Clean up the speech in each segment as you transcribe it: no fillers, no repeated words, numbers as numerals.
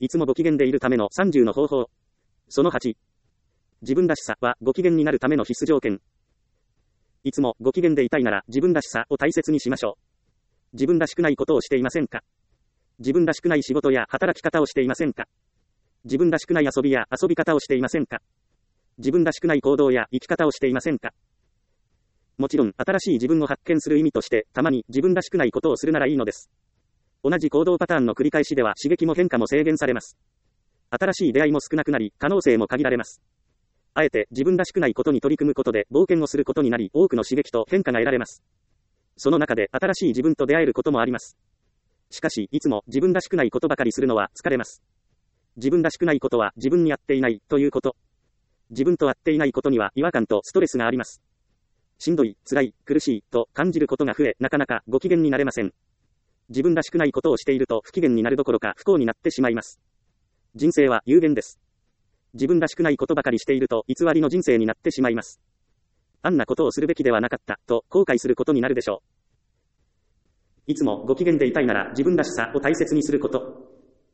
いつもご機嫌でいるための30の方法。その8。自分らしさはご機嫌になるための必須条件。いつもご機嫌でいたいなら自分らしさを大切にしましょう。自分らしくないことをしていませんか？自分らしくない仕事や働き方をしていませんか？自分らしくない遊びや遊び方をしていませんか？自分らしくない行動や生き方をしていませんか？もちろん、新しい自分を発見する意味として、たまに自分らしくないことをするならいいのです。同じ行動パターンの繰り返しでは刺激も変化も制限されます。新しい出会いも少なくなり、可能性も限られます。あえて自分らしくないことに取り組むことで冒険をすることになり、多くの刺激と変化が得られます。その中で新しい自分と出会えることもあります。しかし、いつも自分らしくないことばかりするのは疲れます。自分らしくないことは自分に合っていないということ。自分と合っていないことには違和感とストレスがあります。しんどい、辛い、苦しいと感じることが増え、なかなかご機嫌になれません。自分らしくないことをしていると不機嫌になるどころか不幸になってしまいます。人生は有限です。自分らしくないことばかりしていると偽りの人生になってしまいます。あんなことをするべきではなかったと後悔することになるでしょう。いつもご機嫌でいたいなら自分らしさを大切にすること。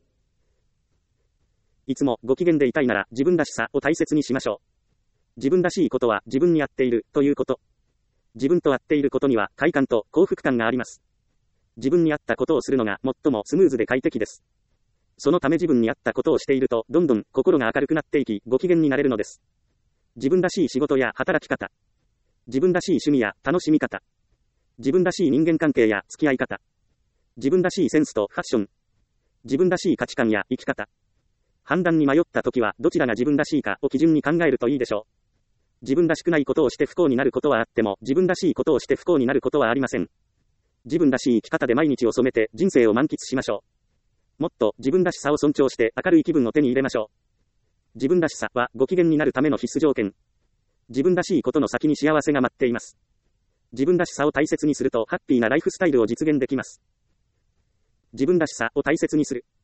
いつもご機嫌でいたいなら自分らしさを大切にしましょう。自分らしいことは自分に合っているということ。自分と合っていることには快感と幸福感があります。自分に合ったことをするのが最もスムーズで快適です。そのため自分に合ったことをしていると、どんどん心が明るくなっていき、ご機嫌になれるのです。自分らしい仕事や働き方。自分らしい趣味や楽しみ方。自分らしい人間関係や付き合い方。自分らしいセンスとファッション。自分らしい価値観や生き方。判断に迷った時はどちらが自分らしいかを基準に考えるといいでしょう。自分らしくないことをして不幸になることはあっても、自分らしいことをして不幸になることはありません。自分らしい生き方で毎日を染めて人生を満喫しましょう。もっと自分らしさを尊重して明るい気分を手に入れましょう。自分らしさはご機嫌になるための必須条件。自分らしいことの先に幸せが待っています。自分らしさを大切にするとハッピーなライフスタイルを実現できます。自分らしさを大切にする。